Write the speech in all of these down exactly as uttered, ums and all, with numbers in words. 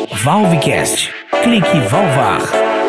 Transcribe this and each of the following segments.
Valvecast. Clique Valvar.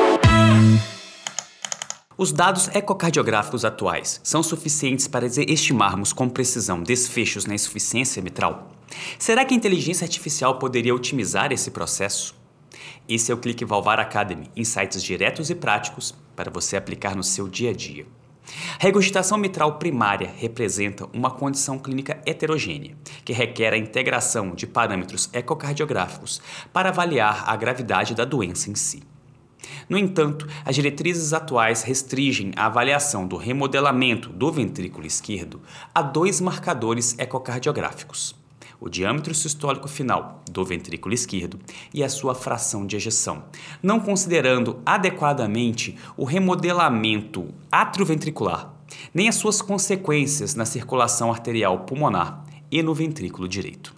Os dados ecocardiográficos atuais são suficientes para estimarmos com precisão desfechos na insuficiência mitral? Será que a inteligência artificial poderia otimizar esse processo? Esse é o Clique Valvar Academy, insights diretos e práticos para você aplicar no seu dia a dia. A regurgitação mitral primária representa uma condição clínica heterogênea, que requer a integração de parâmetros ecocardiográficos para avaliar a gravidade da doença em si. No entanto, as diretrizes atuais restringem a avaliação do remodelamento do ventrículo esquerdo a dois marcadores ecocardiográficos: o diâmetro sistólico final do ventrículo esquerdo e a sua fração de ejeção, não considerando adequadamente o remodelamento atrioventricular, nem as suas consequências na circulação arterial pulmonar e no ventrículo direito.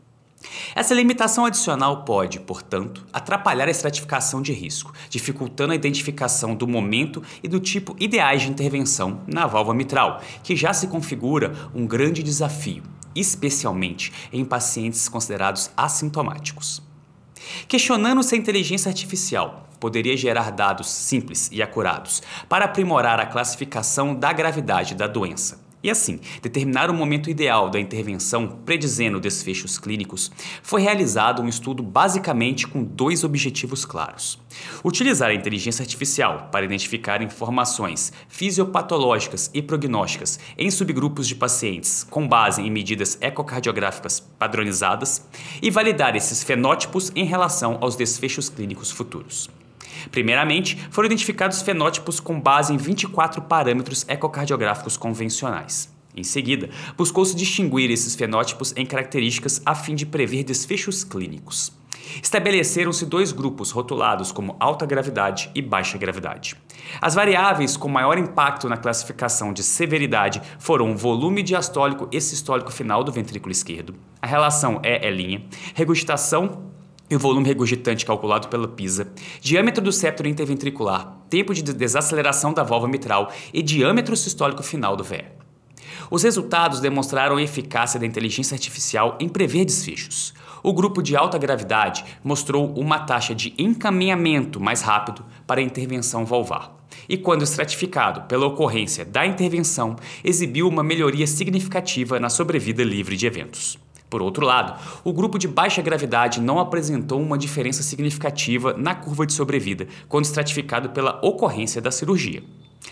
Essa limitação adicional pode, portanto, atrapalhar a estratificação de risco, dificultando a identificação do momento e do tipo ideais de intervenção na válvula mitral, que já se configura um grande desafio, especialmente em pacientes considerados assintomáticos. Questionando se a inteligência artificial poderia gerar dados simples e acurados para aprimorar a classificação da gravidade da doença e, assim, determinar o momento ideal da intervenção predizendo desfechos clínicos, foi realizado um estudo basicamente com dois objetivos claros: utilizar a inteligência artificial para identificar informações fisiopatológicas e prognósticas em subgrupos de pacientes com base em medidas ecocardiográficas padronizadas e validar esses fenótipos em relação aos desfechos clínicos futuros. Primeiramente, foram identificados fenótipos com base em vinte e quatro parâmetros ecocardiográficos convencionais. Em seguida, buscou-se distinguir esses fenótipos em características a fim de prever desfechos clínicos. Estabeleceram-se dois grupos rotulados como alta gravidade e baixa gravidade. As variáveis com maior impacto na classificação de severidade foram o volume diastólico e sistólico final do ventrículo esquerdo, a relação E E', regurgitação e o volume regurgitante calculado pela PISA, diâmetro do septo interventricular, tempo de desaceleração da válvula mitral e diâmetro sistólico final do V E. Os resultados demonstraram a eficácia da inteligência artificial em prever desfechos. O grupo de alta gravidade mostrou uma taxa de encaminhamento mais rápido para a intervenção valvar e, quando estratificado pela ocorrência da intervenção, exibiu uma melhoria significativa na sobrevida livre de eventos. Por outro lado, o grupo de baixa gravidade não apresentou uma diferença significativa na curva de sobrevida quando estratificado pela ocorrência da cirurgia.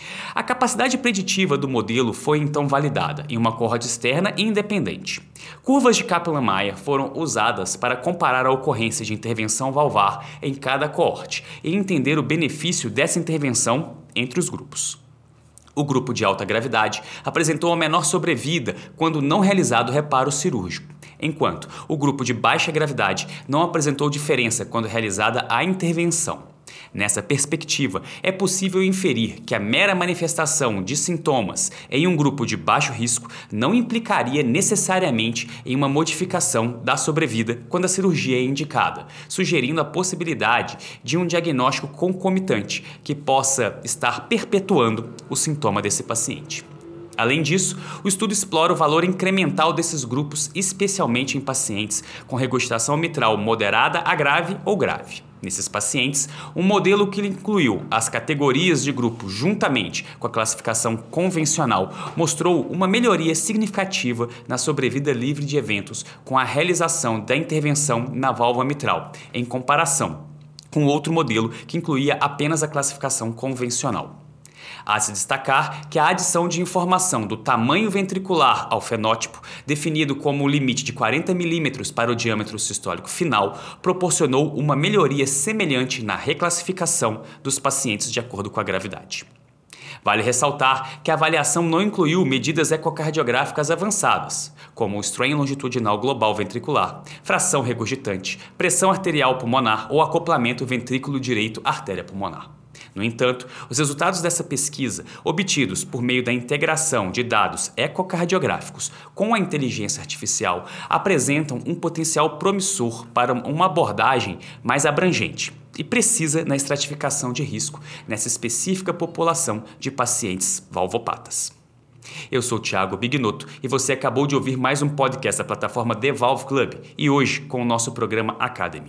A capacidade preditiva do modelo foi então validada em uma coorte externa e independente. Curvas de Kaplan-Meier foram usadas para comparar a ocorrência de intervenção valvar em cada coorte e entender o benefício dessa intervenção entre os grupos. O grupo de alta gravidade apresentou a menor sobrevida quando não realizado reparo cirúrgico, enquanto o grupo de baixa gravidade não apresentou diferença quando realizada a intervenção. Nessa perspectiva, é possível inferir que a mera manifestação de sintomas em um grupo de baixo risco não implicaria necessariamente em uma modificação da sobrevida quando a cirurgia é indicada, sugerindo a possibilidade de um diagnóstico concomitante que possa estar perpetuando o sintoma desse paciente. Além disso, o estudo explora o valor incremental desses grupos, especialmente em pacientes com regurgitação mitral moderada a grave ou grave. Nesses pacientes, um modelo que incluiu as categorias de grupo juntamente com a classificação convencional mostrou uma melhoria significativa na sobrevida livre de eventos com a realização da intervenção na válvula mitral, em comparação com outro modelo que incluía apenas a classificação convencional. Há de se destacar que a adição de informação do tamanho ventricular ao fenótipo, definido como o limite de quarenta milímetros para o diâmetro sistólico final, proporcionou uma melhoria semelhante na reclassificação dos pacientes de acordo com a gravidade. Vale ressaltar que a avaliação não incluiu medidas ecocardiográficas avançadas, como o strain longitudinal global ventricular, fração regurgitante, pressão arterial pulmonar ou acoplamento ventrículo direito artéria pulmonar. No entanto, os resultados dessa pesquisa, obtidos por meio da integração de dados ecocardiográficos com a inteligência artificial, apresentam um potencial promissor para uma abordagem mais abrangente e precisa na estratificação de risco nessa específica população de pacientes valvopatas. Eu sou Thiago Bignotto e você acabou de ouvir mais um podcast da plataforma The Valve Club e hoje com o nosso programa Academy.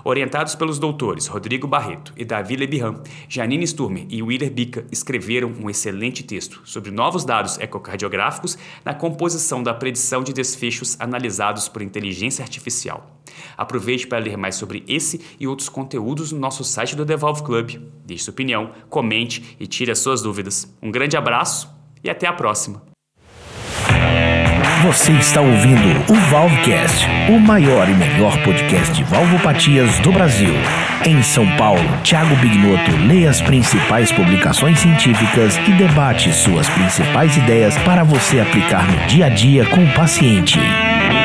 Orientados pelos doutores Rodrigo Barreto e Davi Lebihan, Janine Sturmer e Willer Bica escreveram um excelente texto sobre novos dados ecocardiográficos na composição da predição de desfechos analisados por inteligência artificial. Aproveite para ler mais sobre esse e outros conteúdos no nosso site do Devolve Club. Deixe sua opinião, comente e tire as suas dúvidas. Um grande abraço e até a próxima! Você está ouvindo o Valvecast, o maior e melhor podcast de valvopatias do Brasil. Em São Paulo, Thiago Bignotto lê as principais publicações científicas e debate suas principais ideias para você aplicar no dia a dia com o paciente.